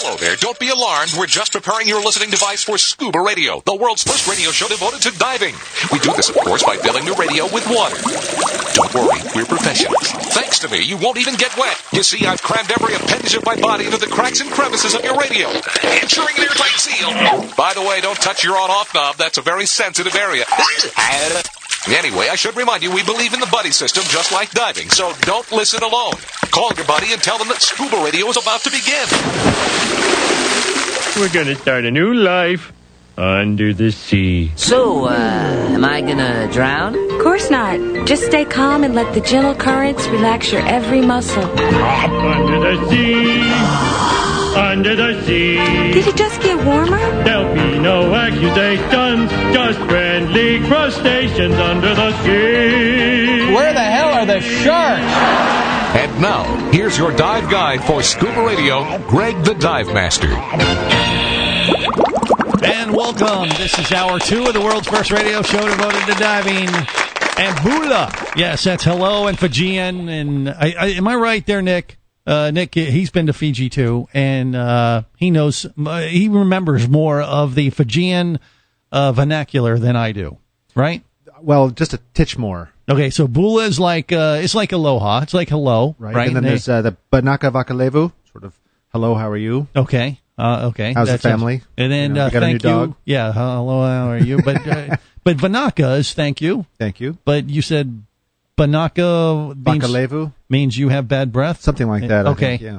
Hello there. Don't be alarmed. We're just preparing your listening device for Scuba Radio, the world's first radio show devoted to diving. We do this, of course, by filling the radio with water. Don't worry, we're professionals. Thanks to me, you won't even get wet. You see, I've crammed every appendage of my body into the cracks and crevices of your radio, ensuring an airtight seal. By the way, don't touch your on-off knob. That's a very sensitive area. Anyway, I should remind you, we believe in the buddy system just like diving, so don't listen alone. Call your buddy and tell them that Scuba Radio is about to begin. We're going to start a new life under the sea. So, am I gonna drown? Of course not. Just stay calm and let the gentle currents relax your every muscle. Under the sea. Under the sea. Did it just get warmer? There'll be no accusations, just friendly crustaceans under the sea. Where the hell are the sharks? And now, here's your dive guide for Scuba Radio, Greg the Dive Master. And welcome. This is Hour 2 of the world's first radio show devoted to diving. And Bula. Yes, that's hello and Fijian. And am I right there, Nick? Nick, he's been to Fiji too, and he knows, he remembers more of the Fijian vernacular than I do, right? Well, just a titch more. Okay, so Bula is like it's like aloha, it's like hello, right? And then there's the Banaka Vakalevu, sort of hello, how are you? Okay, okay. How's the family? And then got thank a new dog? you. Yeah, hello, how are you? But but Vanaka is thank you. Thank you. But you said Banaka means you have bad breath? Something like that. Okay. I think, yeah.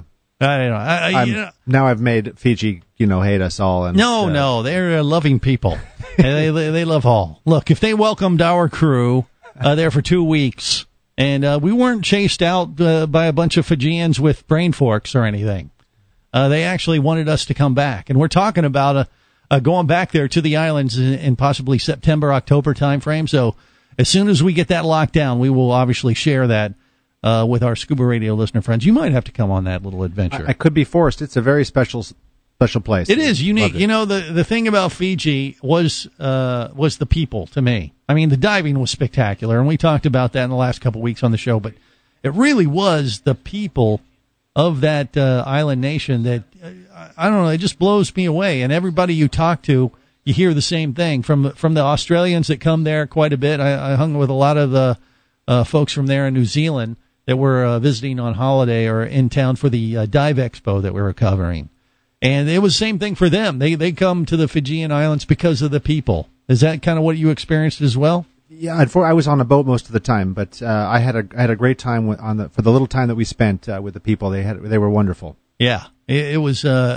I don't know. Now I've made Fiji, hate us all. And No, they're loving people. they love all. Look, if they welcomed our crew there for 2 weeks, and we weren't chased out by a bunch of Fijians with brain forks or anything, they actually wanted us to come back. And we're talking about going back there to the islands in possibly September, October timeframe. So as soon as we get that locked down, we will obviously share that with our Scuba Radio listener friends. You might have to come on that little adventure. I could be forced. It's a very special place. It is unique. The thing about Fiji was the people to me. I mean, the diving was spectacular, and we talked about that in the last couple of weeks on the show, but it really was the people of that island nation that, I don't know, it just blows me away. And everybody you talk to, you hear the same thing from the Australians that come there quite a bit. I hung with a lot of the folks from there in New Zealand that were visiting on holiday or in town for the Dive Expo that we were covering. And it was the same thing for them. They come to the Fijian Islands because of the people. Is that kind of what you experienced as well? Yeah, I was on a boat most of the time, but I had a great time for the little time that we spent with the people. They were wonderful. Yeah, it was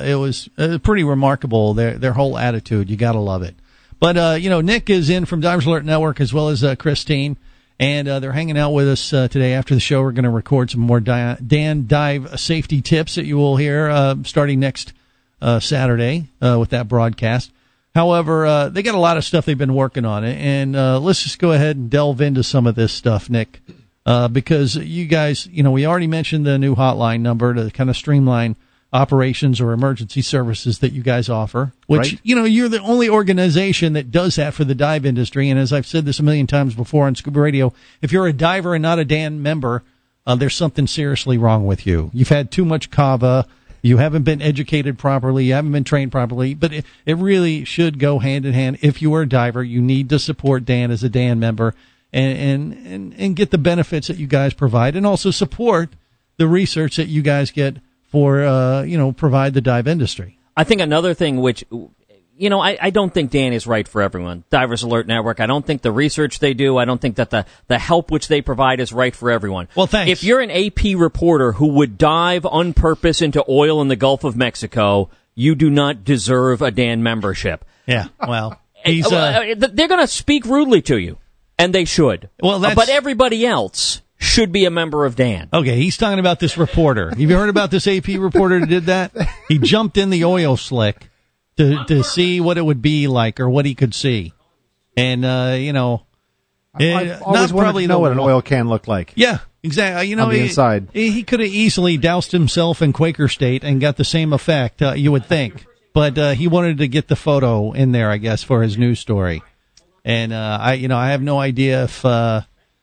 pretty remarkable. Their whole attitude. You gotta love it. But Nick is in from Divers Alert Network as well as Christine, and they're hanging out with us today. After the show, we're going to record some more Dan dive safety tips that you will hear starting next Saturday with that broadcast. However, they got a lot of stuff they've been working on, and let's just go ahead and delve into some of this stuff, Nick, because you guys, we already mentioned the new hotline number to kind of streamline operations or emergency services that you guys offer, which, right. You're the only organization that does that for the dive industry. And as I've said this a million times before on Scuba Radio, if you're a diver and not a Dan member, there's something seriously wrong with you. You've had too much kava. You haven't been educated properly. You haven't been trained properly. But it really should go hand in hand. If you are a diver, you need to support Dan as a Dan member and get the benefits that you guys provide, and also support the research that you guys get for, provide the dive industry. I think another thing which, I don't think Dan is right for everyone. Divers Alert Network, I don't think the research they do, I don't think that the help which they provide is right for everyone. Well, thanks. If you're an AP reporter who would dive on purpose into oil in the Gulf of Mexico, you do not deserve a Dan membership. Yeah, well, they're going to speak rudely to you, and they should. Well, but everybody else should be a member of Dan. Okay, he's talking about this reporter. Have you heard about this AP reporter that did that? He jumped in the oil slick to see what it would be like or what he could see. And, I've always wanted to know what an oil can looked like. Yeah, exactly. On the inside. He could have easily doused himself in Quaker State and got the same effect, you would think. But he wanted to get the photo in there, I guess, for his news story. And, I have no idea if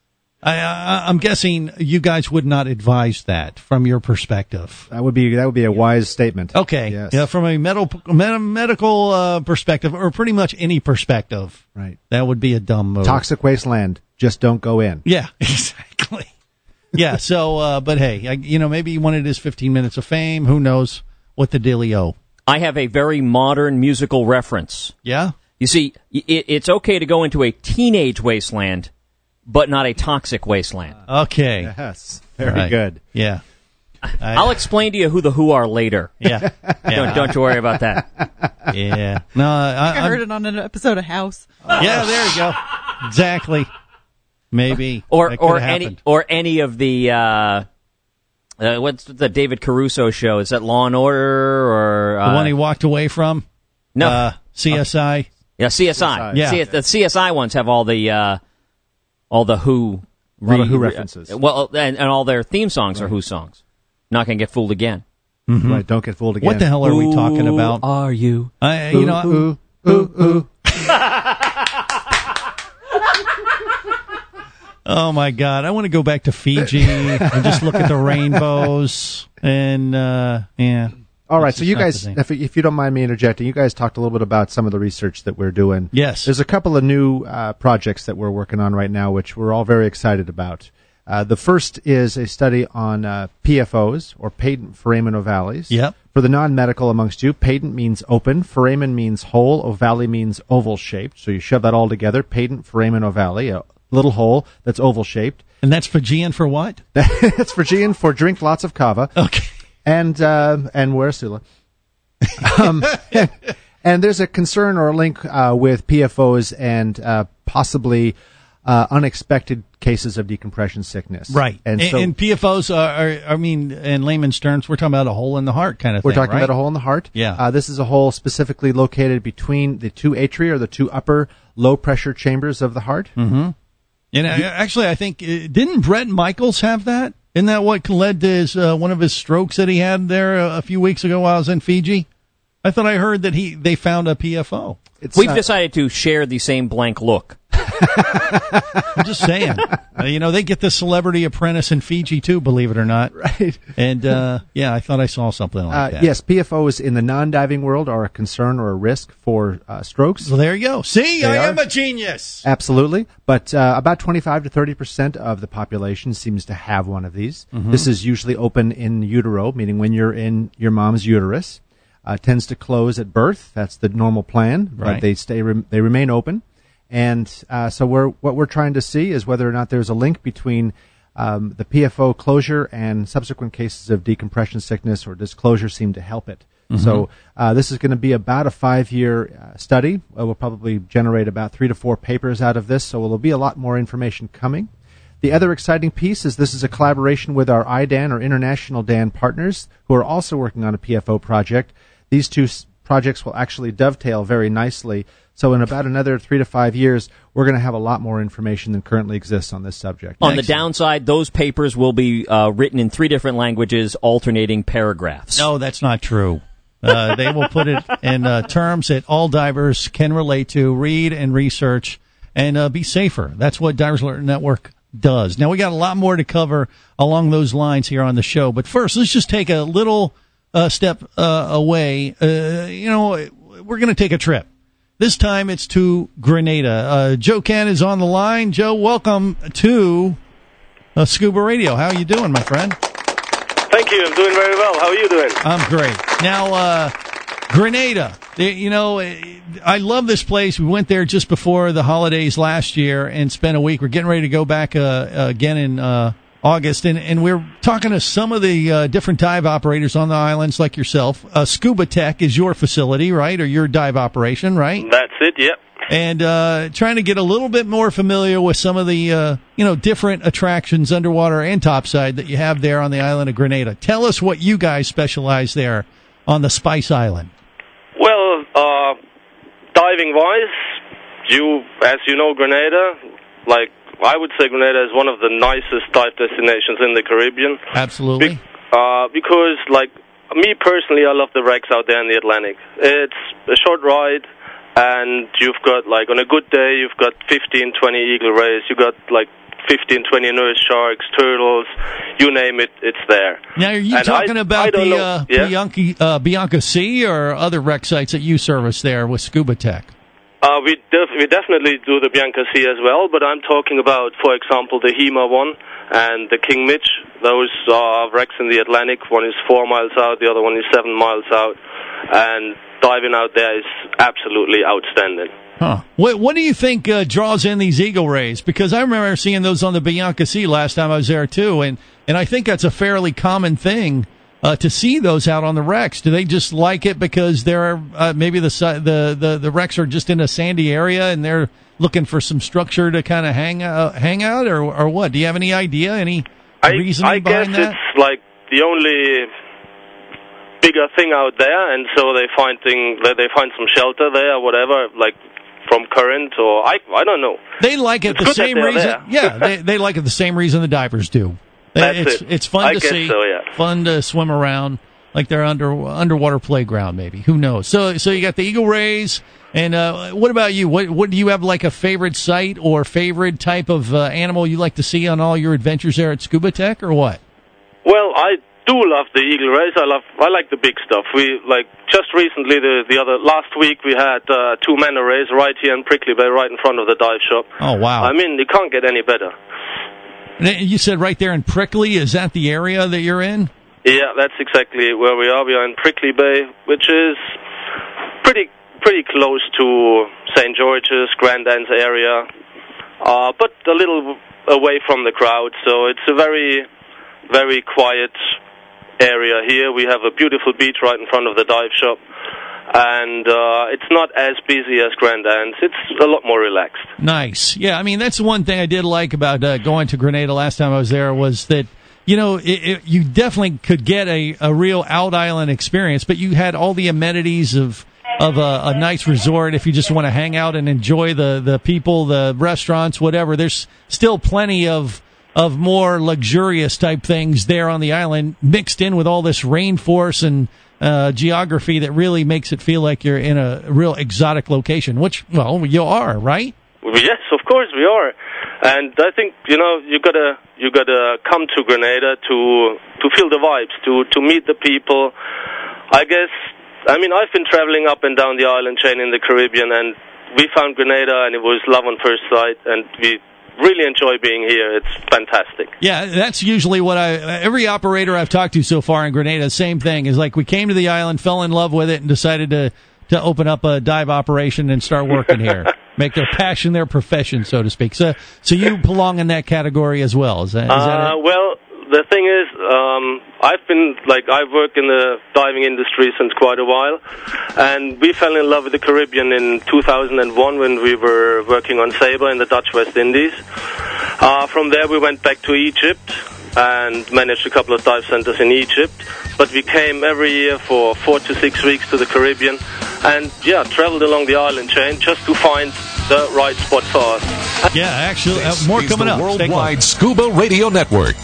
I'm guessing you guys would not advise that from your perspective. That would be a wise statement. Okay. Yes. Yeah, from a medical perspective, or pretty much any perspective, Right. that would be a dumb move. Toxic wasteland. Just don't go in. Yeah, exactly. Yeah, so, but hey, maybe he wanted his 15 minutes of fame. Who knows what the dealio. I have a very modern musical reference. Yeah? You see, it's okay to go into a teenage wasteland, but not a toxic wasteland. Okay. Yes. Very Right. good. Yeah. I'll explain to you who the Who are later. Yeah. Don't you worry about that. Yeah. No, I heard it on an episode of House. Yeah, there you go. Exactly. Maybe. Or That could've any happened. any of the what's the David Caruso show? Is that Law and Order or The one he walked away from? no? CSI? Yeah, CSI. Yeah. The CSI ones have all the Who. A lot of Who references. Well, and all their theme songs are Who songs. Not gonna get fooled again. Right. Don't get fooled again. What the hell are we talking Who about? are you? Ooh, ooh. Oh my God! I want to go back to Fiji and just look at the rainbows and yeah. All right, It's so you just not guys, the same. if you don't mind me interjecting, you guys talked a little bit about some of the research that we're doing. Yes. There's a couple of new projects that we're working on right now, which we're all very excited about. The first is a study on PFOs, or patent foramen ovalis. Yep. For the non-medical amongst you, patent means open, foramen means hole, ovale means oval-shaped. So you shove that all together, patent foramen ovale, a little hole that's oval-shaped. And that's Fijian for what? It's Fijian for drink lots of kava. Okay. And wear a sula. And there's a concern or a link with PFOs and possibly unexpected cases of decompression sickness. Right. And so and PFOs are, in layman's terms, we're talking about a hole in the heart kind of we're thing. talking right? about a hole in the heart. Yeah. This is a hole specifically located between the two atria, or the two upper low pressure chambers of the heart. Mm-hmm. And actually, I think, didn't Brett Michaels have that? Isn't that what led to his one of his strokes that he had there a few weeks ago while I was in Fiji? I thought I heard that they found a PFO. We've decided to share the same blank look. I'm just saying. They get the Celebrity Apprentice in Fiji too, believe it or not. Right. And I thought I saw something like that. Yes, PFOs in the non-diving world are a concern or a risk for strokes. So there you go. See, They I are. am a genius. Absolutely. But about 25 to 30% of the population seems to have one of these. Mm-hmm. This is usually open in utero, meaning when you're in your mom's uterus. Tends to close at birth. That's the normal plan. Right. But they remain open. And so what we're trying to see is whether or not there's a link between the PFO closure and subsequent cases of decompression sickness, or does closure seem to help it? Mm-hmm. So this is going to be about a 5-year study. We'll probably generate about 3 to 4 papers out of this, so there'll be a lot more information coming. The other exciting piece is this is a collaboration with our IDAN, or International DAN partners, who are also working on a PFO project. These two projects will actually dovetail very nicely. So in about another 3 to 5 years, we're going to have a lot more information than currently exists on this subject. On the downside, those papers will be written in 3 different languages, alternating paragraphs. No, that's not true. They will put it in terms that all divers can relate to, read and research, and be safer. That's what Divers Alert Network does. Now, we got a lot more to cover along those lines here on the show. But first, let's just take a little step away. We're going to take a trip. This time it's to Grenada. Joe Ken is on the line. Joe, welcome to Scuba Radio. How are you doing, my friend? Thank you. I'm doing very well. How are you doing? I'm great. Now, Grenada. I love this place. We went there just before the holidays last year and spent a week. We're getting ready to go back again in August, and we're talking to some of the different dive operators on the islands, like yourself. Scuba Tech is your facility, right, or your dive operation, right? That's it. Yep. And trying to get a little bit more familiar with some of the different attractions underwater and topside that you have there on the island of Grenada. Tell us what you guys specialize there on the Spice Island. Well, diving-wise, as you know, Grenada, I would say Grenada is one of the nicest dive destinations in the Caribbean. Absolutely. Because, me personally, I love the wrecks out there in the Atlantic. It's a short ride, and you've got, on a good day, you've got 15, 20 eagle rays. You've got, 15, 20 nurse sharks, turtles, you name it, it's there. Now, are you talking about the Bianca Sea or other wreck sites that you service there with Scuba Tech? We definitely do the Bianca Sea as well, but I'm talking about, for example, the Hema one and the King Mitch. Those are wrecks in the Atlantic. One is 4 miles out, the other one is 7 miles out, and diving out there is absolutely outstanding. Huh. What do you think draws in these eagle rays? Because I remember seeing those on the Bianca Sea last time I was there too, and I think that's a fairly common thing to see those out on the wrecks. Do they just like it because they're maybe the wrecks are just in a sandy area and they're looking for some structure to kind of hang out, or what? Do you have any idea? Any reasoning behind that? I guess it's like the only bigger thing out there, and so they find some shelter there or whatever, like from current, or I don't know. They like it the same reason. Yeah, they like it the same reason the divers do. It's fun to see. So, yeah. Fun to swim around like they're underwater playground. Maybe, who knows? So you got the eagle rays, and what about you? What do you have, like a favorite site or favorite type of animal you like to see on all your adventures there at Scuba Tech, or what? Well, I do love the eagle rays. I like the big stuff. We just recently last week we had 2 manta rays right here in Prickly Bay, right in front of the dive shop. Oh wow! I mean, it can't get any better. And you said right there in Prickly. Is that the area that you're in? Yeah, that's exactly where we are. We are in Prickly Bay, which is pretty close to St. George's, Grand Anse area, but a little away from the crowd. So it's a very, very quiet area here. We have a beautiful beach right in front of the dive shop, and it's not as busy as Grand Anse. It's a lot more relaxed. Nice. Yeah, I mean, that's the one thing I did like about going to Grenada last time I was there, was that, you know, you definitely could get a real out island experience, but you had all the amenities of a nice resort if you just want to hang out and enjoy the people, the restaurants, whatever. There's still plenty of more luxurious type things there on the island, mixed in with all this rainforest and geography that really makes it feel like you're in a real exotic location, which, well, you are, right? Yes, of course we are. And I think, you know, you gotta come to Grenada to feel the vibes, to meet the people. I guess, I mean, I've been traveling up and down the island chain in the Caribbean, and we found Grenada, and it was love on first sight, and we really enjoy being here. It's fantastic. Yeah, that's usually what every operator I've talked to so far in Grenada, same thing, is like we came to the island, fell in love with it, and decided to open up a dive operation and start working here. Make their passion their profession, so to speak. So you belong in that category as well. Is that it? Well, the thing is, I've worked in the diving industry since quite a while, and we fell in love with the Caribbean in 2001 when we were working on Sabre in the Dutch West Indies. From there we went back to Egypt and managed a couple of dive centers in Egypt, but we came every year for 4 to 6 weeks to the Caribbean, and traveled along the island chain just to find the right spot for us. Yeah, actually, more coming up. The Worldwide Scuba Radio Network.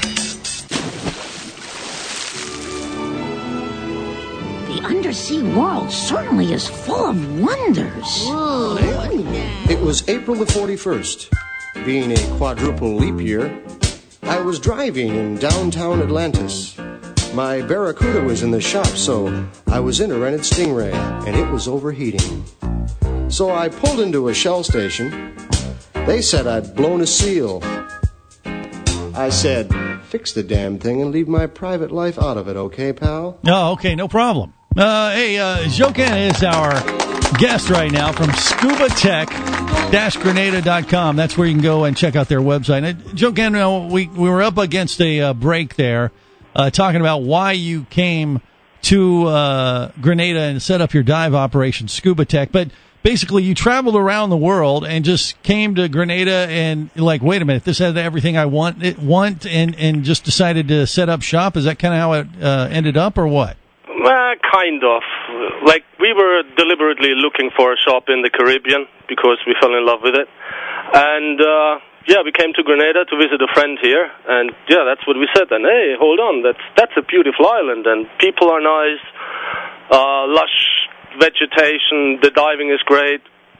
The undersea world certainly is full of wonders. Whoa. It was April the 41st. Being a quadruple leap year, I was driving in downtown Atlantis. My Barracuda was in the shop, so I was in a rented Stingray, and it was overheating. So I pulled into a Shell station. They said I'd blown a seal. I said, fix the damn thing and leave my private life out of it, okay, pal? Oh, okay, no problem. Joken is our guest right now from scubatech-grenada.com. That's where you can go and check out their website. Joken, we were up against a break there, talking about why you came to Grenada and set up your dive operation, Scuba Tech. But basically, you traveled around the world and just came to Grenada and like, wait a minute, this has everything I want, and just decided to set up shop. Is that kind of how it ended up, or what? Kind of. Like, we were deliberately looking for a shop in the Caribbean because we fell in love with it. And, we came to Grenada to visit a friend here. And, that's what we said then. Hey, hold on, that's a beautiful island, and people are nice, lush vegetation, the diving is great.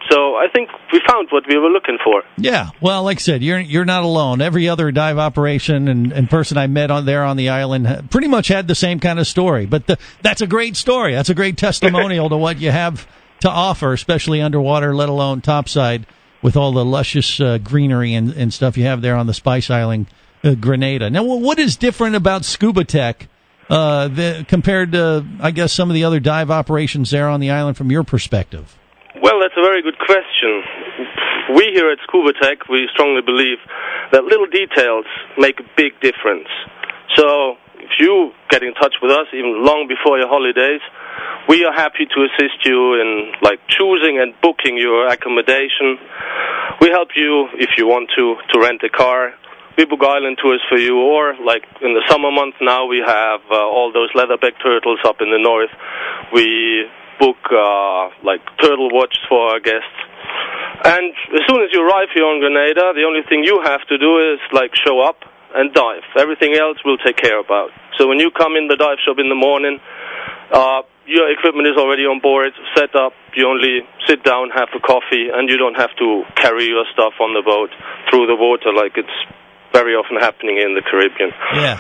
So I think we found what we were looking for. Yeah, well, like I said, you're not alone. Every other dive operation and person I met on the island pretty much had the same kind of story. But that's a great story. That's a great testimonial to what you have to offer, especially underwater, let alone topside, with all the luscious greenery and stuff you have there on the Spice Island, Grenada. Now, what is different about Scuba Tech compared to, I guess, some of the other dive operations there on the island from your perspective? Well, that's a very good question. We here at Scuba Tech, we strongly believe that little details make a big difference. So if you get in touch with us even long before your holidays, we are happy to assist you in choosing and booking your accommodation. We help you if you want to rent a car. We book island tours for you, or in the summer months now we have all those leatherback turtles up in the north. We book turtle watch for our guests. And as soon as you arrive here on Grenada, the only thing you have to do is show up and dive. Everything else we'll take care about. So when you come in the dive shop in the morning, your equipment is already on board, set up. You only sit down, have a coffee, and you don't have to carry your stuff on the boat through the water like it's very often happening in the Caribbean. Yeah.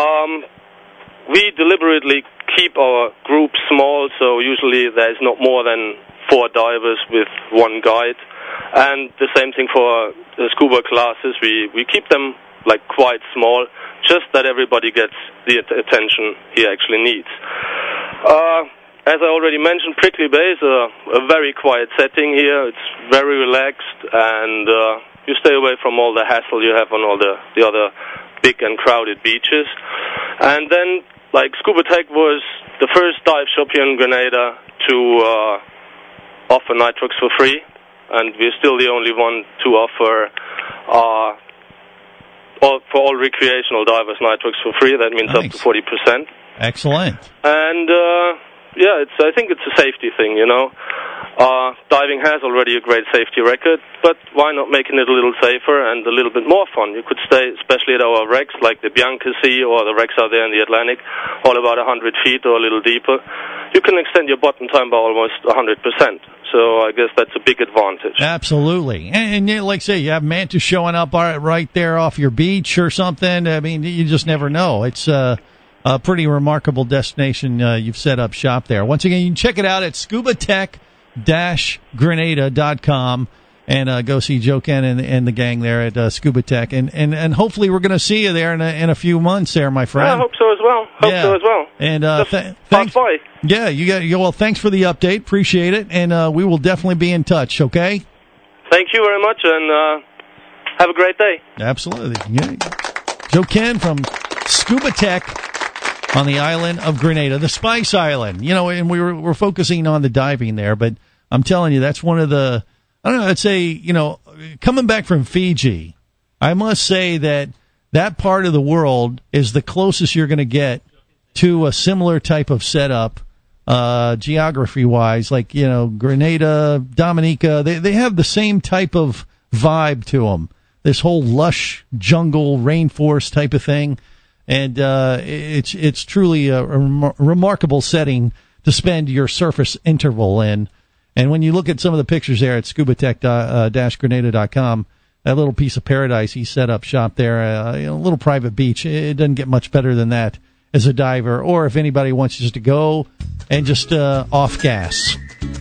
We deliberately keep our group small, so usually there's not more than 4 divers with 1 guide. And the same thing for the scuba classes. We keep them quite small, just that everybody gets the attention he actually needs. As I already mentioned, Prickly Bay is a very quiet setting here. It's very relaxed, and you stay away from all the hassle you have on all the other big and crowded beaches. And then, Scuba Tech was the first dive shop here in Grenada to offer nitrox for free, and we're still the only one to offer for all recreational divers nitrox for free. That means up to 40%. Excellent. And I think it's a safety thing, Diving has already a great safety record, but why not making it a little safer and a little bit more fun? You could stay, especially at our wrecks, like the Bianca Sea or the wrecks out there in the Atlantic, all about 100 feet or a little deeper. You can extend your bottom time by almost 100%. So I guess that's a big advantage. Absolutely. And like say, you have mantis showing up right there off your beach or something. I mean, you just never know. It's a pretty remarkable destination you've set up shop there. Once again, you can check it out at scubatech-grenada.com and go see Joe Ken and the gang there at Scuba Tech. And hopefully we're going to see you there in a few months there, my friend. I hope so as well. And thanks. Bye. Yeah, well, thanks for the update. Appreciate it. And we will definitely be in touch, okay? Thank you very much, and have a great day. Absolutely. Yeah. Joe Ken from Scuba Tech on the island of Grenada, the Spice Island. And we're focusing on the diving there, but I'm telling you, that's one of the, I don't know, I'd say, coming back from Fiji, I must say that part of the world is the closest you're going to get to a similar type of setup, geography-wise, like, Grenada, Dominica, they have the same type of vibe to them, this whole lush jungle, rainforest type of thing. And it's truly a remarkable setting to spend your surface interval in. And when you look at some of the pictures there at scubatech-grenada.com, that little piece of paradise he set up shop there, a little private beach, it doesn't get much better than that as a diver, or if anybody wants just to go and just off gas.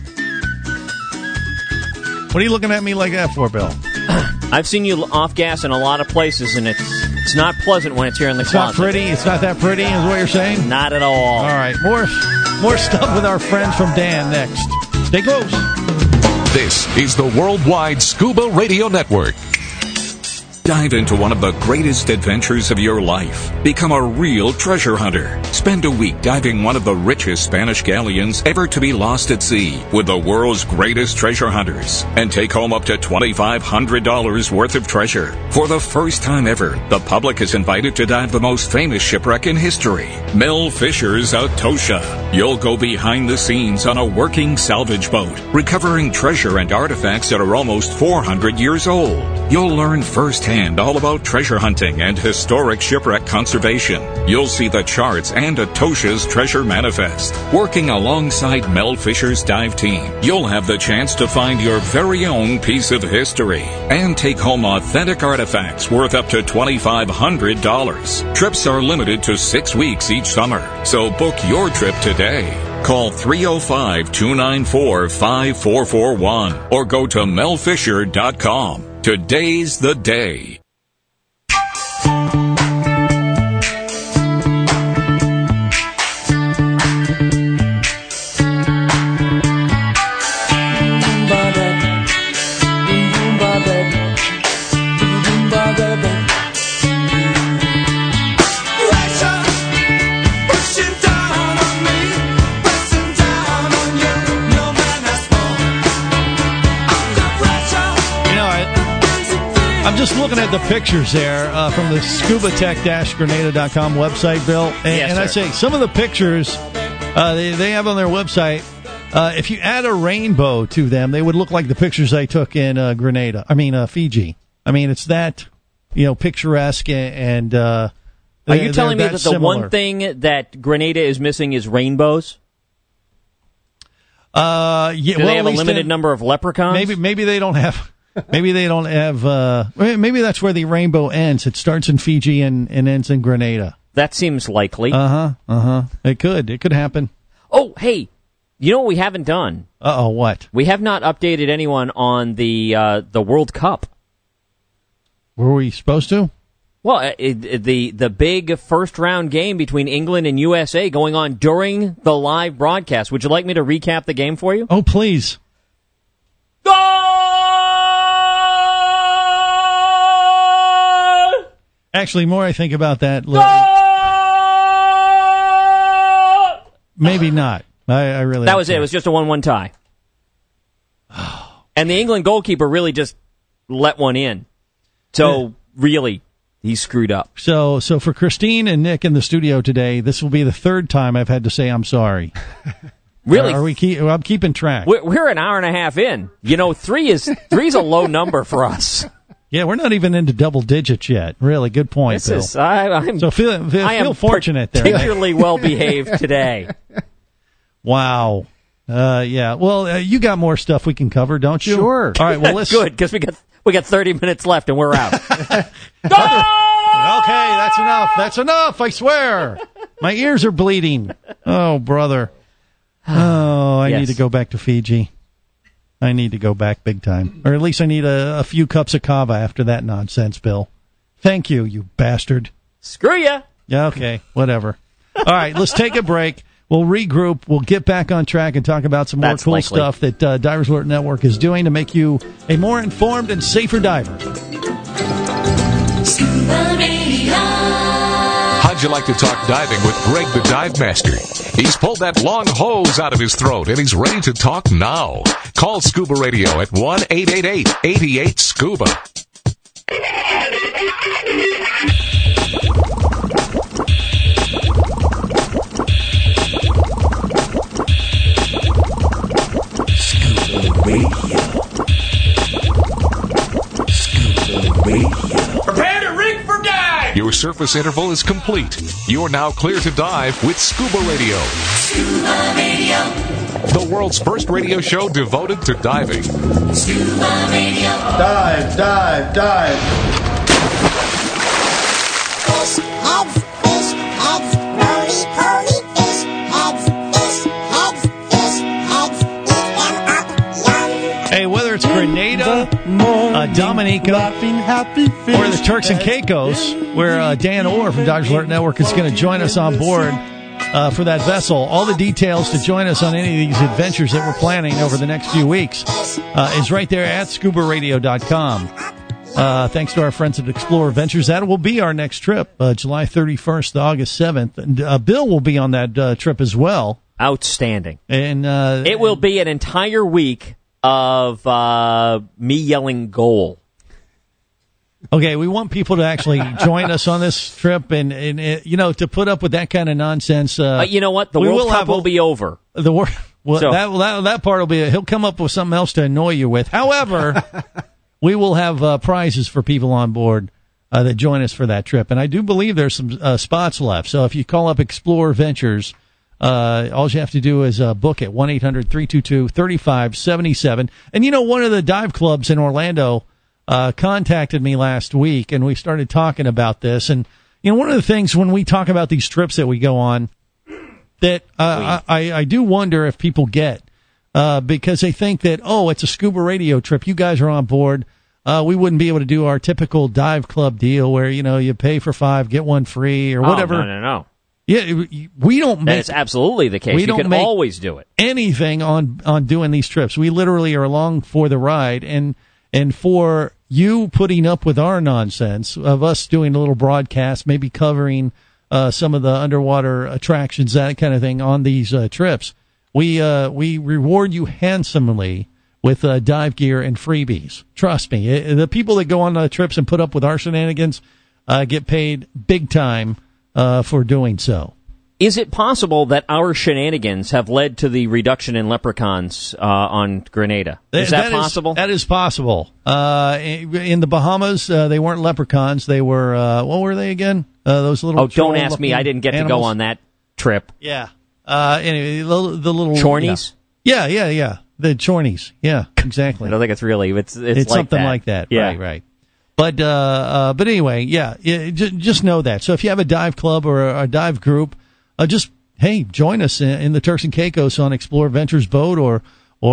What are you looking at me like that for, Bill? I've seen you off gas in a lot of places, and it's not pleasant when it's here in the closet. It's not pretty? It's not that pretty, is what you're saying? Not at all. All right, more stuff with our friends from Dan next. Stay close. This is the Worldwide Scuba Radio Network. Dive into one of the greatest adventures of your life. Become a real treasure hunter. Spend a week diving one of the richest Spanish galleons ever to be lost at sea with the world's greatest treasure hunters. And take home up to $2,500 worth of treasure. For the first time ever, the public is invited to dive the most famous shipwreck in history, Mel Fisher's Atosha. You'll go behind the scenes on a working salvage boat, recovering treasure and artifacts that are almost 400 years old. You'll learn firsthand all about treasure hunting and historic shipwreck conservation. You'll see the charts and Atosha's treasure manifest. Working alongside Mel Fisher's dive team, you'll have the chance to find your very own piece of history and take home authentic artifacts worth up to $2,500. Trips are limited to 6 weeks each summer, so book your trip today. Call 305-294-5441 or go to melfisher.com. Today's the day. I'm just looking at the pictures there from the scubatech-grenada.com website, Bill. And I say some of the pictures they have on their website, if you add a rainbow to them, they would look like the pictures I took in Fiji. I mean, it's that, picturesque and are you telling me that the similar. one thing that Grenada is missing is rainbows? Yeah. Do they have a limited number of leprechauns? Maybe they don't have. Maybe they don't have. Maybe that's where the rainbow ends. It starts in Fiji and ends in Grenada. That seems likely. It could happen. Oh, hey, you know what we haven't done? What? We have not updated anyone on the World Cup. Were we supposed to? Well, the big first round game between England and USA going on during the live broadcast. Would you like me to recap the game for you? Oh, please. Actually, more I think about that, maybe not. I really. That was it. It was just a 1-1 tie. And the England goalkeeper really just let one in. So really, he screwed up. So for Christine and Nick in the studio today, this will be the third time I've had to say I'm sorry. Really? I'm keeping track. We're an hour and a half in. Three's a low number for us. Yeah, we're not even into double digits yet. Really, good point, Bill. I am fortunate there. Particularly well behaved today. Wow. Yeah. Well, you got more stuff we can cover, don't you? Sure. All right. Well, let's. Good, because we got 30 minutes left and we're out. Okay, that's enough. That's enough. I swear. My ears are bleeding. Oh, brother. Oh, I need to go back to Fiji. I need to go back big time. Or at least I need a few cups of kava after that nonsense, Bill. Thank you, you bastard. Screw ya. Yeah, okay, whatever. All right, let's take a break. We'll regroup. We'll get back on track and talk about some more cool stuff that Divers Alert Network is doing to make you a more informed and safer diver. Scuba Radio. How'd you like to talk diving with Greg the Dive Master? He's pulled that long hose out of his throat and he's ready to talk now. Call Scuba Radio at 1-888-88-SCUBA. Scuba Radio. Scuba Radio. Prepare to rig for dive! Your surface interval is complete. You are now clear to dive with Scuba Radio. Scuba Radio. The world's first radio show devoted to diving. Scuba Radio. Dive, dive, dive. Fish, heads, roly-poly fish, heads, Hey, whether it's Grenada, Dominica, or the Turks and Caicos, where Dan Orr from Divers Alert Network is going to join us on board for that vessel. All the details to join us on any of these adventures that we're planning over the next few weeks is right there at scubaradio.com. Thanks to our friends at Explorer Ventures. That will be our next trip, July 31st to August 7th. And Bill will be on that trip as well. Outstanding. And it will be an entire week of me yelling goal. Okay, we want people to actually join us on this trip and to put up with that kind of nonsense. You know what? The World Cup will be over. That part will be, he'll come up with something else to annoy you with. However, we will have prizes for people on board that join us for that trip. And I do believe there's some spots left. So if you call up Explore Ventures, all you have to do is book it, 1-800-322-3577. And, you know, one of the dive clubs in Orlando contacted me last week, and we started talking about this. And, you know, one of the things when we talk about these trips that we go on that I do wonder if people get, because they think that, it's a scuba radio trip. You guys are on board. We wouldn't be able to do our typical dive club deal where, you know, you pay for 5, get 1 free or whatever. No. Yeah, we don't make... That's absolutely the case. You can always do it. Anything on doing these trips. We literally are along for the ride, and for you putting up with our nonsense of us doing a little broadcast, maybe covering some of the underwater attractions, that kind of thing on these trips. We reward you handsomely with dive gear and freebies. Trust me, the people that go on the trips and put up with our shenanigans get paid big time for doing so. Is it possible that our shenanigans have led to the reduction in leprechauns on Grenada? Is that possible? That is possible. In the Bahamas, they weren't leprechauns. They were, what were they again? Those little... Oh, don't ask me. I didn't get animals. To go on that trip. Yeah. Anyway, the little... Chornies? Yeah. The chornies. Yeah, exactly. I don't think it's really... It's like something that. like that. Yeah. Right. But anyway, just know that. So if you have a dive club or a dive group, join us in the Turks and Caicos on Explore Ventures boat or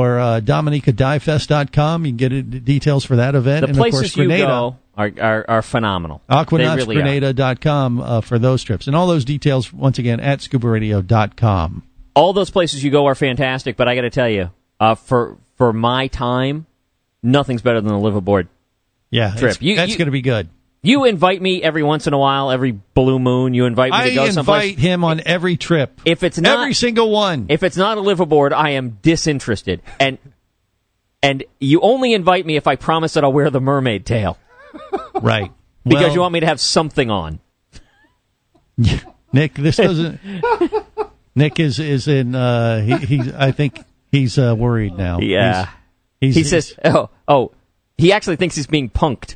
DominicaDiveFest.com. You can get details for that event. The and places of course, Grenada, you go are phenomenal. AquanautsGrenada.com for those trips. And all those details, once again, at ScubaRadio.com. All those places you go are fantastic, but I got to tell you, for my time, nothing's better than the live aboard trip. That's going to be good. You invite me every once in a while, every blue moon. You invite me to go someplace. I invite him on every trip. If it's not every single one. If it's not a live aboard, I am disinterested. And you only invite me if I promise that I'll wear the mermaid tail. Right. Because you want me to have something on. Nick, this doesn't. Nick is in. I think he's worried now. Yeah. He says, he actually thinks he's being punked.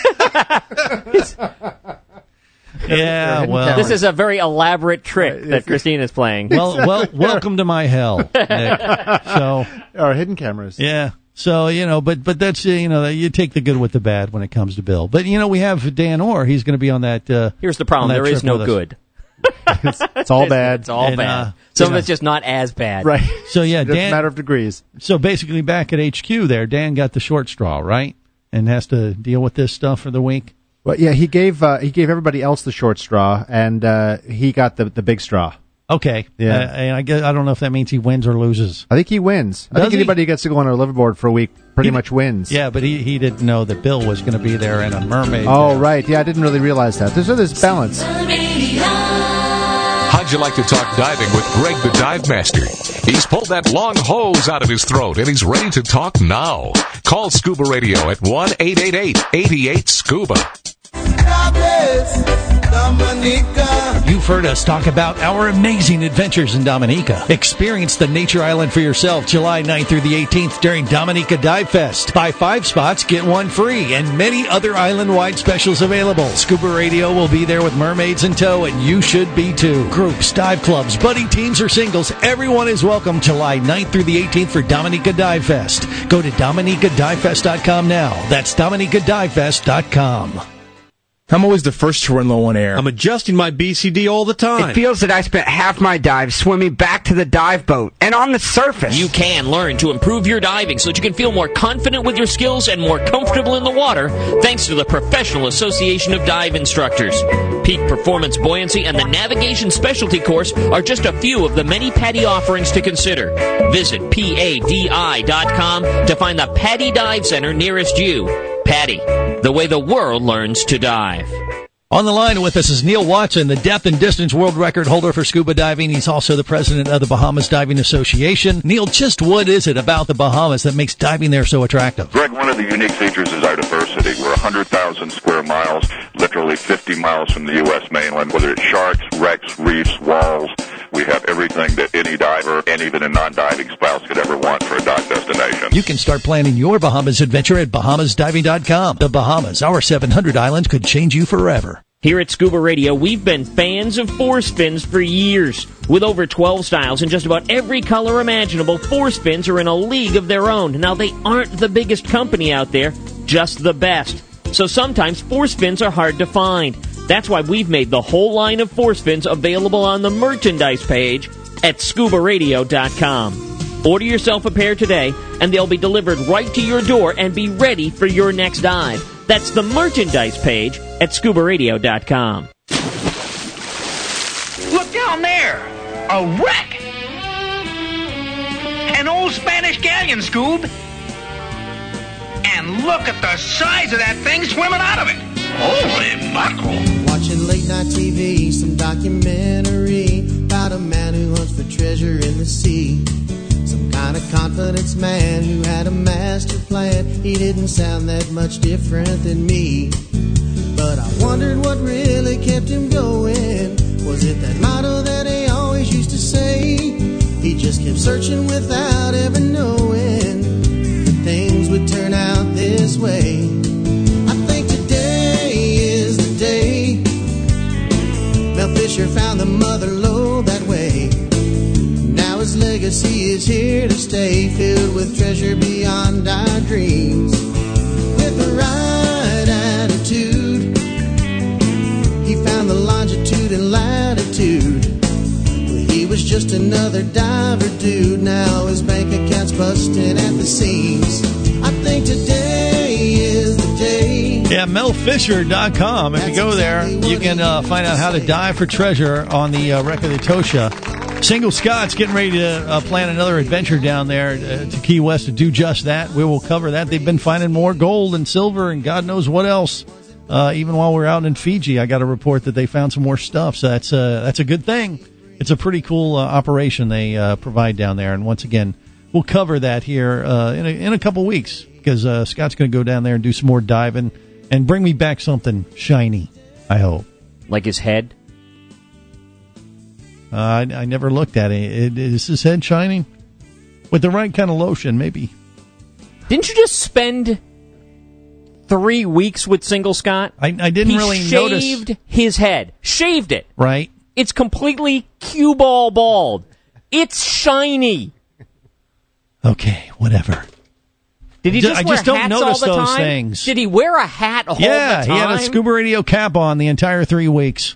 Yeah, well, this is a very elaborate trick that Christine is playing. Well, welcome to my hell, Nick. So our hidden cameras. Yeah. So, but that's, you take the good with the bad when it comes to Bill. But, we have Dan Orr. He's going to be on that. Here's the problem. There is no good. It's all bad. It's all bad. Some of it's just not as bad. Right. So, yeah, Dan. It's a matter of degrees. So, basically, back at HQ there, Dan got the short straw, right? And has to deal with this stuff for the week. Well, yeah, he gave everybody else the short straw, and he got the big straw. Okay. Yeah. And I don't know if that means he wins or loses. I think he wins. I think anybody who gets to go on our liveaboard for a week pretty much wins. Yeah, but he didn't know that Bill was going to be there and a mermaid. Oh, right. Yeah, I didn't really realize that. There's this balance. How'd you like to talk diving with Greg the Dive Master? He's pulled that long hose out of his throat, and he's ready to talk now. Call Scuba Radio at 1-888-88-SCUBA. You've heard us talk about our amazing adventures in Dominica. Experience the Nature Island for yourself July 9th through the 18th during Dominica Dive Fest. Buy 5 spots, get 1 free, and many other island-wide specials available. Scuba Radio will be there with mermaids in tow, and you should be too. Groups, dive clubs, buddy teams, or singles, everyone is welcome July 9th through the 18th for Dominica Dive Fest. Go to DominicaDiveFest.com now. That's DominicaDiveFest.com. I'm always the first to run low on air. I'm adjusting my BCD all the time. It feels that I spent half my dive swimming back to the dive boat and on the surface. You can learn to improve your diving so that you can feel more confident with your skills and more comfortable in the water thanks to the Professional Association of Dive Instructors. Peak Performance Buoyancy and the Navigation Specialty Course are just a few of the many PADI offerings to consider. Visit PADI.com to find the PADI Dive Center nearest you. PADI, the way the world learns to dive. On the line with us is Neil Watson, the depth and distance world record holder for scuba diving. He's also the president of the Bahamas Diving Association. Neil, just what is it about the Bahamas that makes diving there so attractive? Greg, one of the unique features is our diversity. We're 100,000 square miles, literally 50 miles from the U.S. mainland, whether it's sharks, wrecks, reefs, walls, We have everything that any diver and even a non-diving spouse could ever want for a dive destination. You can start planning your Bahamas adventure at BahamasDiving.com. The Bahamas, our 700 islands, could change you forever. Here at Scuba Radio, we've been fans of Force Fins for years. With over 12 styles and just about every color imaginable, Force Fins are in a league of their own. Now, they aren't the biggest company out there, just the best. So sometimes Force Fins are hard to find. That's why we've made the whole line of Force Fins available on the merchandise page at ScubaRadio.com. Order yourself a pair today, and they'll be delivered right to your door and be ready for your next dive. That's the merchandise page at ScubaRadio.com. Look down there! A wreck! An old Spanish galleon, Scoob! And look at the size of that thing swimming out of it! Holy mackerel! Watching late night TV, some documentary about a man who hunts for treasure in the sea. Some kind of confidence man who had a master plan. He didn't sound that much different than me. But I wondered what really kept him going. Was it that motto that he always used to say? He just kept searching without ever knowing that things would turn out this way. I think today is the day Mel Fisher found the mother lode that way. Now his legacy is here to stay, filled with treasure beyond our dreams. With the right attitude, he found the longitude and latitude. Well, he was just another diver dude. Now his bank account's busting at the seams. I think today is the day. Yeah, melfisher.com. If you go there, you can find out how to dive for treasure on the Wreck of the Tosha. Single Scott's getting ready to plan another adventure down there to Key West to do just that. We will cover that. They've been finding more gold and silver and God knows what else. Even while we're out in Fiji, I got a report that they found some more stuff. So that's a good thing. It's a pretty cool operation they provide down there. And once again, we'll cover that here in a couple weeks because Scott's going to go down there and do some more diving and bring me back something shiny, I hope. Like his head? I never looked at it. Is his head shining? With the right kind of lotion, maybe. Didn't you just spend 3 weeks with Single Scott? I didn't really notice. He shaved his head. Shaved it. Right. It's completely cue ball bald. It's shiny. Okay, whatever. Did he just I wear just don't hats notice all the those time? things. Did he wear a hat all the time? Yeah, he had a Scuba Radio cap on the entire 3 weeks.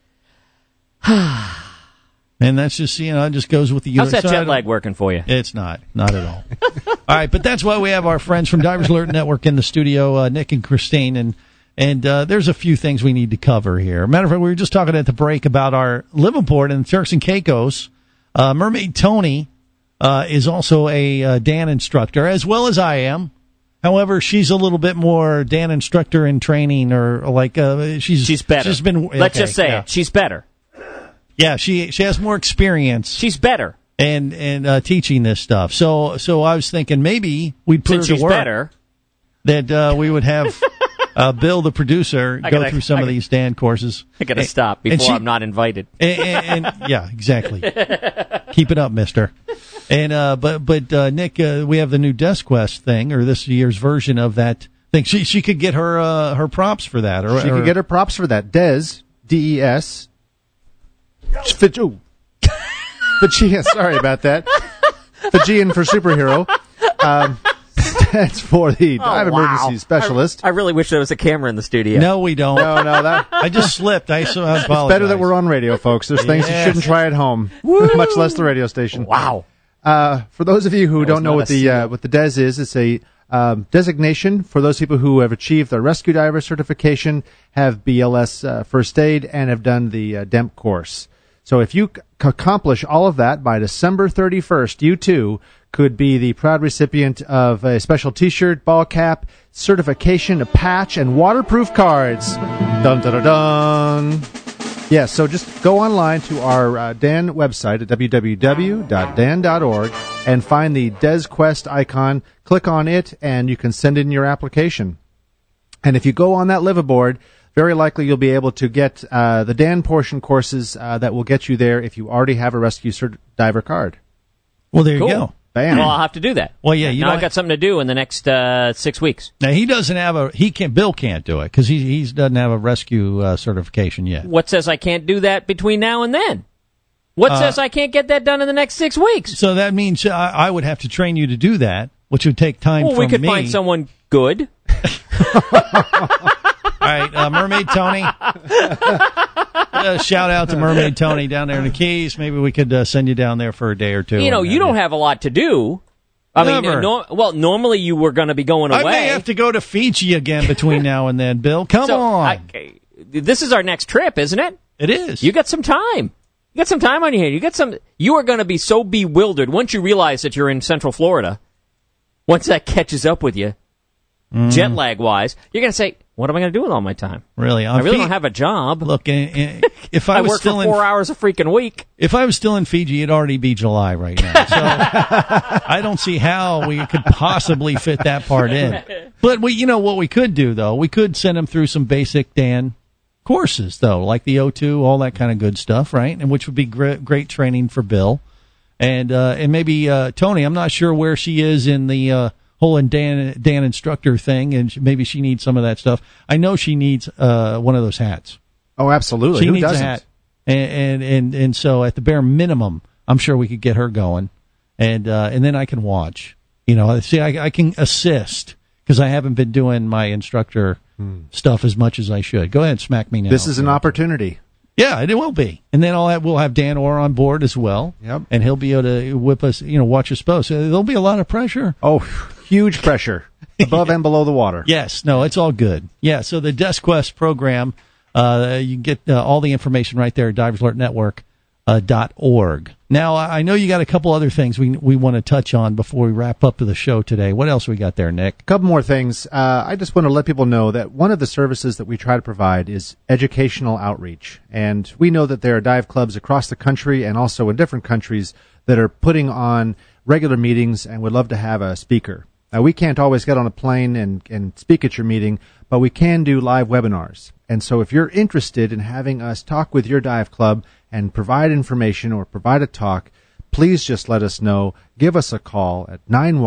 And that's just, it just goes with the How's other that side. jet lag working for you? It's not at all. All right, but that's why we have our friends from Divers Alert Network in the studio, Nick and Christine, and there's a few things we need to cover here. Matter of fact, we were just talking at the break about our liveaboard in Turks and Caicos. Mermaid Tony is also a Dan instructor, as well as I am. However, she's a little bit more Dan instructor in training, or like she's better. Let's just say it. She's better. Yeah, she has more experience. She's better. And teaching this stuff. So I was thinking maybe we'd put her to work. Better. That we would have Bill, the producer, go through some of these Dan courses. I got to stop before I'm not invited. And yeah, exactly. Keep it up, mister. And but Nick, we have the new DesQuest thing, or this year's version of that thing. She could get her props for that. Or she could get her props for that. Des, D-E-S. Fijian, sorry about that. Fijian for superhero. That's for the dive emergency specialist. I really wish there was a camera in the studio. No, we don't. No, that I just slipped. I apologize. It's better that we're on radio, folks. There's things you shouldn't try at home, much less the radio station. Wow. For those of you who don't know what the DES is, it's a designation for those people who have achieved the rescue diver certification, have BLS first aid, and have done the DEMP course. So if you accomplish all of that by December 31st, you too could be the proud recipient of a special T-shirt, ball cap, certification, a patch, and waterproof cards. Dun, dun, dun, dun. Yeah, so just go online to our Dan website at www.dan.org and find the DesQuest icon. Click on it, and you can send in your application. And if you go on that liveaboard, Very likely you'll be able to get the Dan portion courses that will get you there if you already have a Rescue Diver card. Well, there Cool. you go. Bam. Well, I'll have to do that. Well, yeah, Now I've got something to do in the next 6 weeks. Now he doesn't have Bill can't do it because he doesn't have a rescue certification yet. What says I can't do that between now and then? What says I can't get that done in the next 6 weeks? So that means I would have to train you to do that, which would take time Well, from me. we could find someone good. All right, Mermaid Tony. Shout out to Mermaid Tony down there in the Keys. Maybe we could send you down there for a day or two. You know, you don't have a lot to do. I Never. mean, normally you were going to be going away. I may have to go to Fiji again between now and then, Bill. Come on. This is our next trip, isn't it? It is. You got some time. You got some time on your hands. You are going to be so bewildered once you realize that you're in Central Florida. Once that catches up with you, jet lag wise, you're going to say, "What am I going to do with all my time?" Really, I really don't have a job. Look, if I was work still for 4 hours a freaking week. If I was still in Fiji, it'd already be July right now. So I don't see how we could possibly fit that part in. But what we could do though, we could send them through some basic Dan courses though, like the O2, all that kind of good stuff, right? And which would be great training for Bill, and maybe Tony. I'm not sure where she is in the whole Dan instructor thing, and maybe she needs some of that stuff. I know she needs one of those hats. Oh, absolutely. She Who needs doesn't? a hat, and so at the bare minimum, I'm sure we could get her going, and then I can watch. See, I can assist because I haven't been doing my instructor stuff as much as I should. Go ahead, smack me now. This is an opportunity. Yeah, it will be. And then we'll have Dan Orr on board as well. Yep. And he'll be able to whip us, watch us both. So there'll be a lot of pressure. Oh, huge pressure. Above and below the water. Yes. No, it's all good. Yeah, so the Desk Quest program, you can get all the information right there at diversalertnetwork.org. Now, I know you got a couple other things we want to touch on before we wrap up the show today. What else we got there, Nick? A couple more things. I just want to let people know that one of the services that we try to provide is educational outreach. And we know that there are dive clubs across the country and also in different countries that are putting on regular meetings and would love to have a speaker. Now, we can't always get on a plane and speak at your meeting, but we can do live webinars. And so if you're interested in having us talk with your dive club and provide information or provide a talk, please just let us know. Give us a call at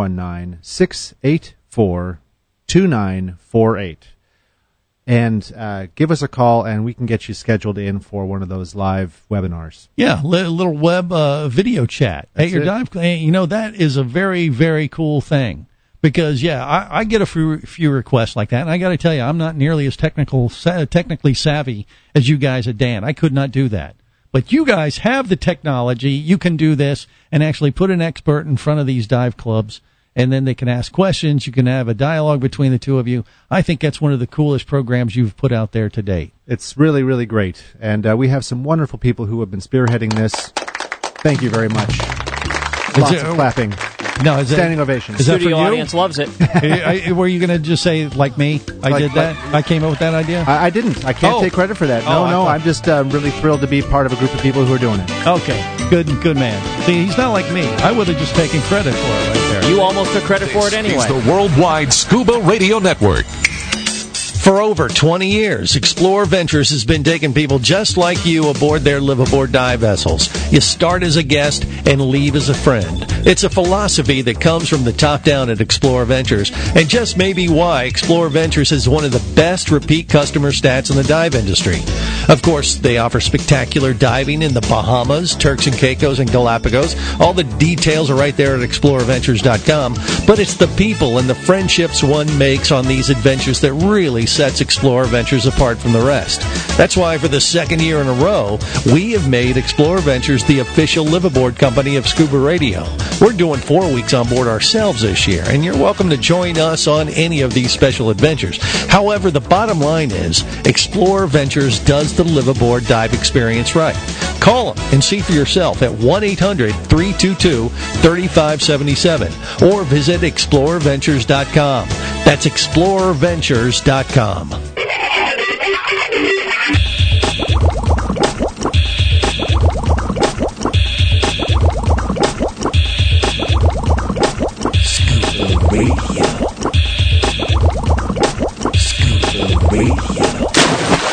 919-684-2948. And give us a call, and we can get you scheduled in for one of those live webinars. Yeah, little web video chat at your dive. That is a very, very cool thing. Because, I get a few requests like that, and I got to tell you, I'm not nearly as technically savvy as you guys at Dan. I could not do that. But you guys have the technology. You can do this and actually put an expert in front of these dive clubs, and then they can ask questions. You can have a dialogue between the two of you. I think that's one of the coolest programs you've put out there to date. It's really, really great. And we have some wonderful people who have been spearheading this. Thank you very much. Lots of clapping. No, standing ovation. Is that for you? Studio audience loves it. Were you going to just say, like me, I did that? I came up with that idea? I didn't. I can't take credit for that. No, I'm just really thrilled to be part of a group of people who are doing it. Okay, good man. See, he's not like me. I would have just taken credit for it right there. You almost took credit for it anyway. It's the Worldwide Scuba Radio Network. For over 20 years, Explore Ventures has been taking people just like you aboard their live-aboard dive vessels. You start as a guest and leave as a friend. It's a philosophy that comes from the top down at Explore Ventures, and just maybe why Explore Ventures is one of the best repeat customer stats in the dive industry. Of course, they offer spectacular diving in the Bahamas, Turks and Caicos, and Galapagos. All the details are right there at exploreventures.com, but it's the people and the friendships one makes on these adventures that really sets Explore Ventures apart from the rest. That's why for the second year in a row, we have made Explore Ventures the official live-aboard company of Scuba Radio. We're doing 4 weeks on board ourselves this year, and you're welcome to join us on any of these special adventures. However, the bottom line is, Explore Ventures does the live-aboard dive experience right. Call them and see for yourself at 1-800-322-3577 or visit exploreventures.com. That's exploreventures.com. Scuba Radio. Scuba Radio.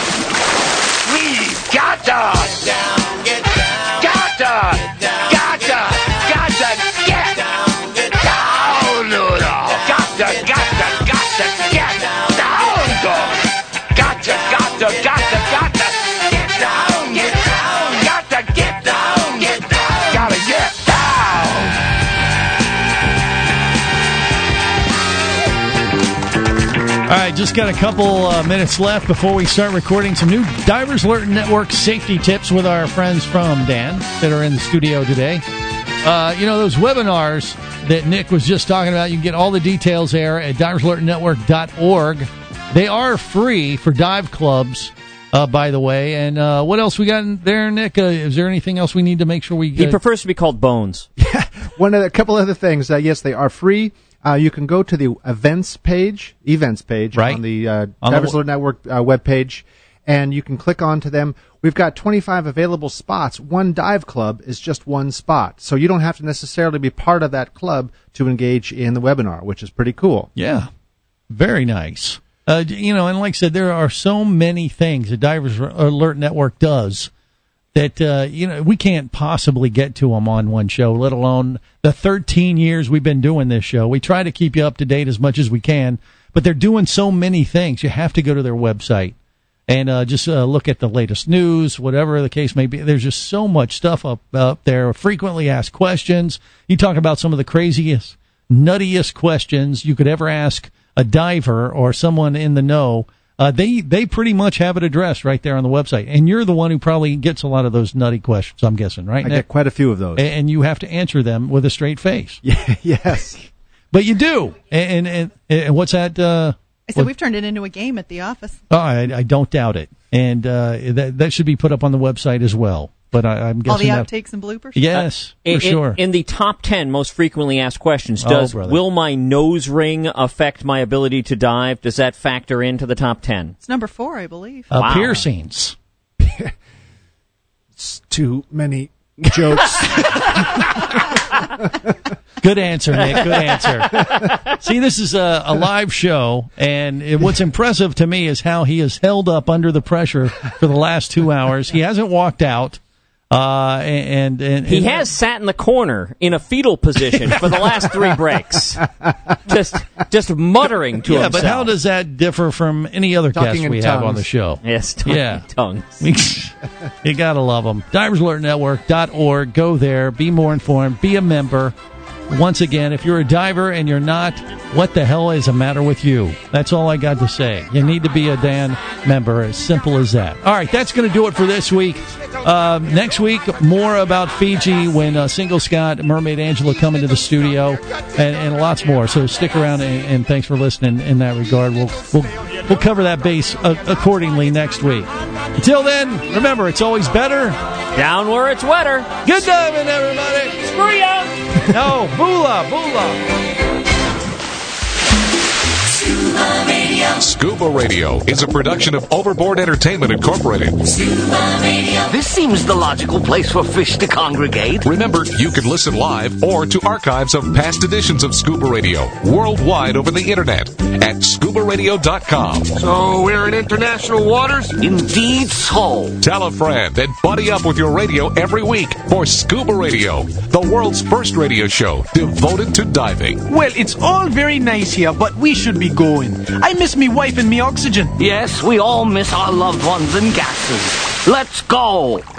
just got a couple minutes left before we start recording some new Divers Alert Network safety tips with our friends from Dan that are in the studio today. Those webinars that Nick was just talking about, you can get all the details there at diversalertnetwork.org. They are free for dive clubs, by the way. And what else we got in there, Nick? Is there anything else we need to make sure we... He prefers to be called Bones. A couple other things. Yes, they are free. You can go to the events page right, on the Divers Alert Network webpage, and you can click onto them. We've got 25 available spots. One dive club is just one spot, so you don't have to necessarily be part of that club to engage in the webinar, which is pretty cool. Yeah, very nice. And like I said, there are so many things the Divers Alert Network does that, we can't possibly get to them on one show, let alone the 13 years we've been doing this show. We try to keep you up to date as much as we can, but they're doing so many things. You have to go to their website and just look at the latest news, whatever the case may be. There's just so much stuff up there. Frequently asked questions. You talk about some of the craziest, nuttiest questions you could ever ask a diver or someone in the know. They pretty much have it addressed right there on the website. And you're the one who probably gets a lot of those nutty questions, I'm guessing, right, Nick? I get quite a few of those. And you have to answer them with a straight face. Yes. But you do. And what's that? I said we've turned it into a game at the office. Oh, I don't doubt it. And that should be put up on the website as well. But I'm guessing all the outtakes and bloopers? Yes, for sure. In the top 10 most frequently asked questions, will my nose ring affect my ability to dive? Does that factor into the top 10? It's number 4, I believe. Wow. Piercings. It's too many jokes. Good answer, Nick. Good answer. See, this is a live show, and what's impressive to me is how he has held up under the pressure for the last 2 hours. He hasn't walked out. And he has sat in the corner in a fetal position for the last 3 breaks, just muttering to himself. Yeah, but how does that differ from any other guest we have on the show? Yes, talking tongues. You gotta love them. diversalertnetwork.org. Go there. Be more informed. Be a member. Once again, if you're a diver and you're not, what the hell is the matter with you? That's all I got to say. You need to be a Dan member, as simple as that. All right, that's going to do it for this week. Next week, more about Fiji when Single Scott, Mermaid Angela come into the studio, and lots more. So stick around, and thanks for listening in that regard. We'll cover that base accordingly next week. Until then, remember, it's always better down where it's wetter. Good diving, everybody. Screw ya. No, boola. Scuba Radio is a production of Overboard Entertainment Incorporated. This seems the logical place for fish to congregate. Remember, you can listen live or to archives of past editions of Scuba Radio worldwide over the internet at scubaradio.com. So we're in international waters? Indeed so. Tell a friend and buddy up with your radio every week for Scuba Radio, the world's first radio show devoted to diving. Well, it's all very nice here, but we should be going. I miss me wife and me oxygen. Yes, we all miss our loved ones and gases. Let's go.